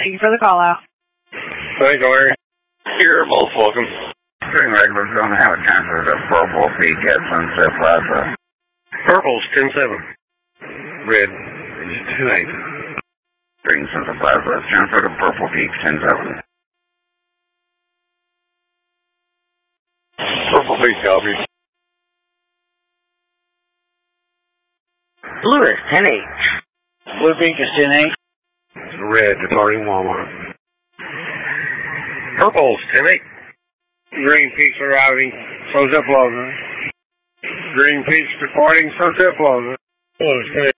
Thank you for the call out. Thank you, Larry. You're most welcome. Spring regular's going to have a transfer to Purple Peak at Sunset Plaza. Purple's 10-7. Red is 2-8. Spring Sunset Plaza, transfer to Purple Peak 10-7. Purple Peak copy. Blue is 10-8. Blue Peak is 10-8. Red departing Walmart. Purple's 10-8. Green Peaks arriving, Sunset Plaza. Green Peaks departing Sunset Plaza. Blue's 10-8.